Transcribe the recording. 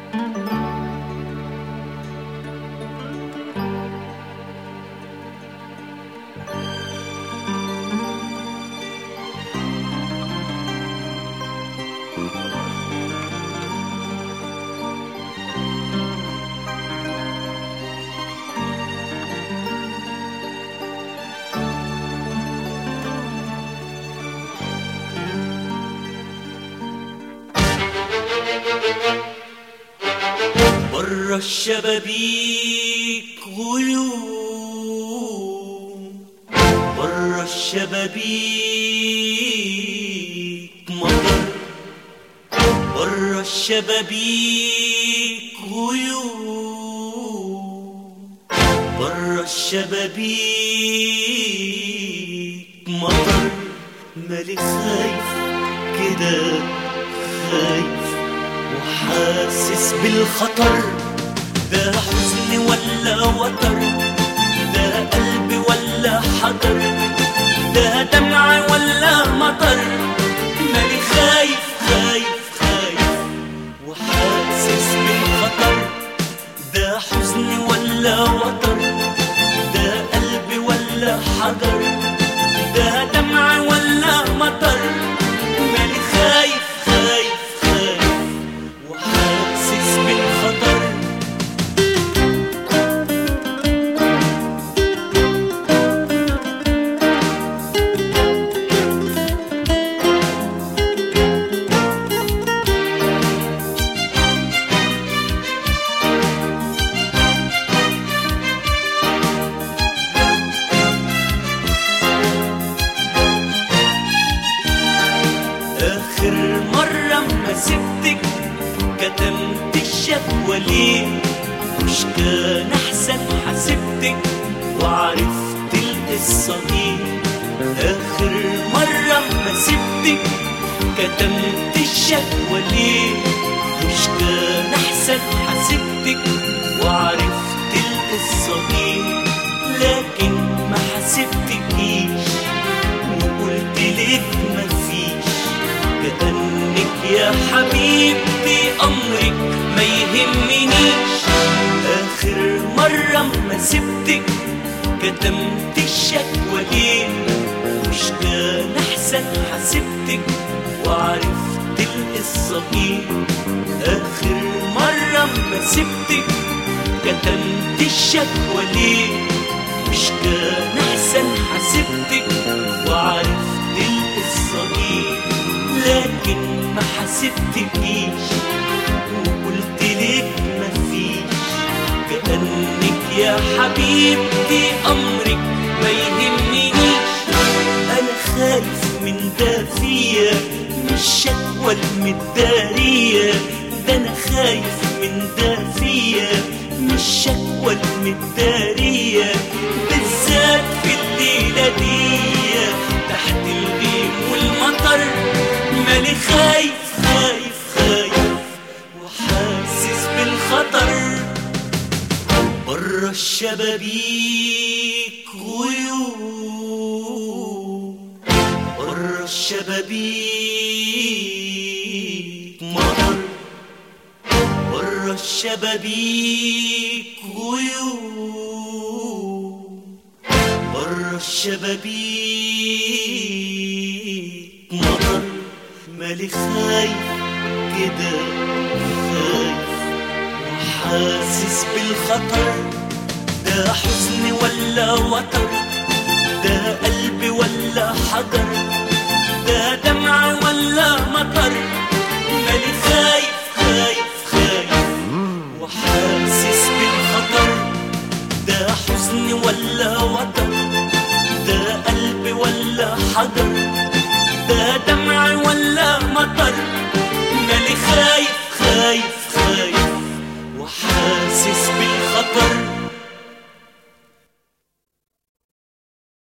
برا الشبابيك غيوم، برا الشبابيك مطر، برا الشبابيك غيوم، برا الشبابيك مطر. مالي خايف كده، خايف وحاسس بالخطر. ده حزن ولا وتر، ده قلب ولا حجر، ده دمع ولا مطر. مالي خايف خايف خايف وحاسس بالخطر. ده حزن ولا وتر، ده قلب ولا حجر، ده دمع ولا مطر. مالي خايف خايف خايف وحاسس بالخطر. آخر مرة ما سبتك كتمت الشكوى ليه؟ مش كان أحسن حسبتك وعرفت القصة دي؟ آخر مرة ما سبتك كتمت الشكوى ليه؟ مش كان أحسن حسبتك وعرفت القصة دي؟ لكن ما حسبتكيش وقلت لك مفيش، كأنك يا حبيبتي أمرك ما يهمنيش. آخر مرة ما سبتك كتمت الشكوى ليه؟ مش كان أحسن حسبتك وعرفت القصة دي؟ آخر مرة ما سبتك كتمت الشكوى ليه؟ مش كان أحسن حسبتك وعرفت القصة دي؟ لكن ما حسبتكيش وقلت لك مفيش، كأنك يا حبيبتي أمرك ما يهمنيش. أنا خايف من ده فيا، مش شكوى المدارية. ده أنا خايف من ده فيا، مش شكوى المدارية. بالذات في الليلة دي تحت الغيم والمطر. مالي خايف خايف خايف وحاسس بالخطر. برا الشبابيك غيوم، برا الشبابيك مطر، برا الشبابيك غيوم، برا الشبابيك مطر. مالي خايف كده، خايف وحاسس بالخطر. ده حزن ولا وتر، ده قلب ولا حجر، ده دمع ولا مطر. مالي خايف خايف خايف وحاسس بالخطر. ده حزن ولا وتر، ده قلب ولا حجر، ده دمع ولا مطر. مالي خايف خايف خايف وحاسس بالخطر.